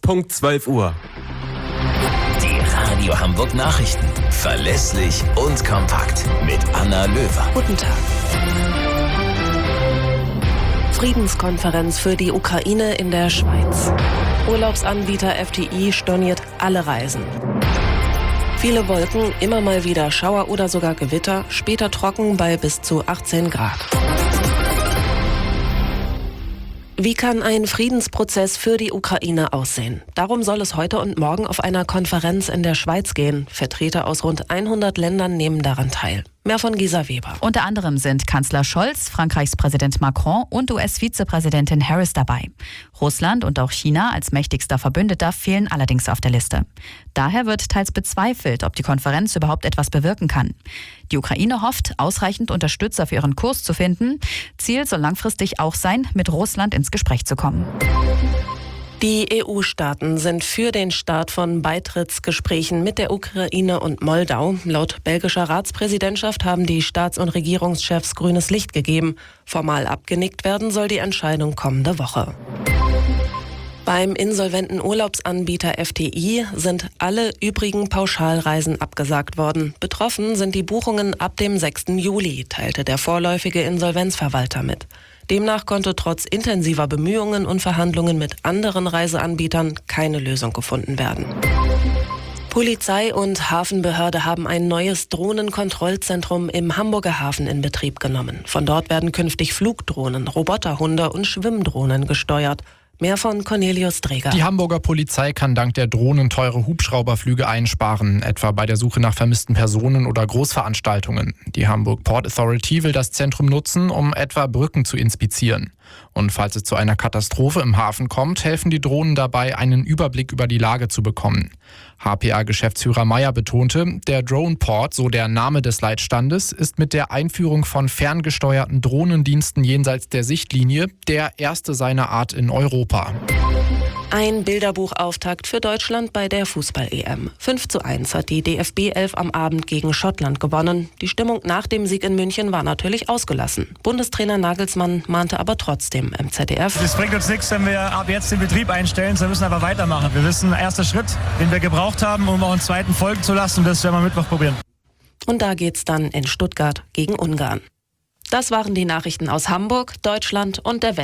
Punkt 12 Uhr. Die Radio Hamburg Nachrichten. Verlässlich und kompakt. Mit Anna Löwer. Guten Tag. Friedenskonferenz für die Ukraine in der Schweiz. Urlaubsanbieter FTI storniert alle Reisen. Viele Wolken, immer mal wieder Schauer oder sogar Gewitter, später trocken bei bis zu 18 Grad. Wie kann ein Friedensprozess für die Ukraine aussehen? Darum soll es heute und morgen auf einer Konferenz in der Schweiz gehen. Vertreter aus rund 100 Ländern nehmen daran teil. Mehr von Gisa Weber. Unter anderem sind Kanzler Scholz, Frankreichs Präsident Macron und US-Vizepräsidentin Harris dabei. Russland und auch China als mächtigster Verbündeter fehlen allerdings auf der Liste. Daher wird teils bezweifelt, ob die Konferenz überhaupt etwas bewirken kann. Die Ukraine hofft, ausreichend Unterstützer für ihren Kurs zu finden. Ziel soll langfristig auch sein, mit Russland ins Gespräch zu kommen. Die EU-Staaten sind für den Start von Beitrittsgesprächen mit der Ukraine und Moldau. Laut belgischer Ratspräsidentschaft haben die Staats- und Regierungschefs grünes Licht gegeben. Formal abgenickt werden soll die Entscheidung kommende Woche. Beim insolventen Urlaubsanbieter FTI sind alle übrigen Pauschalreisen abgesagt worden. Betroffen sind die Buchungen ab dem 6. Juli, teilte der vorläufige Insolvenzverwalter mit. Demnach konnte trotz intensiver Bemühungen und Verhandlungen mit anderen Reiseanbietern keine Lösung gefunden werden. Polizei und Hafenbehörde haben ein neues Drohnenkontrollzentrum im Hamburger Hafen in Betrieb genommen. Von dort werden künftig Flugdrohnen, Roboterhunde und Schwimmdrohnen gesteuert. Mehr von Cornelius Dreger. Die Hamburger Polizei kann dank der Drohnen teure Hubschrauberflüge einsparen, etwa bei der Suche nach vermissten Personen oder Großveranstaltungen. Die Hamburg Port Authority will das Zentrum nutzen, um etwa Brücken zu inspizieren. Und falls es zu einer Katastrophe im Hafen kommt, helfen die Drohnen dabei, einen Überblick über die Lage zu bekommen. HPA-Geschäftsführer Meyer betonte, der Drone Port, so der Name des Leitstandes, ist mit der Einführung von ferngesteuerten Drohnendiensten jenseits der Sichtlinie der erste seiner Art in Europa. Ein Bilderbuchauftakt für Deutschland bei der Fußball-EM. 5:1 hat die DFB 11 am Abend gegen Schottland gewonnen. Die Stimmung nach dem Sieg in München war natürlich ausgelassen. Bundestrainer Nagelsmann mahnte aber trotzdem im ZDF. Es bringt uns nichts, wenn wir ab jetzt den Betrieb einstellen, sondern müssen aber weitermachen. Wir wissen, erster Schritt, den wir gebraucht haben, um auch einen zweiten folgen zu lassen, das werden wir Mittwoch probieren. Und da geht's dann in Stuttgart gegen Ungarn. Das waren die Nachrichten aus Hamburg, Deutschland und der Welt.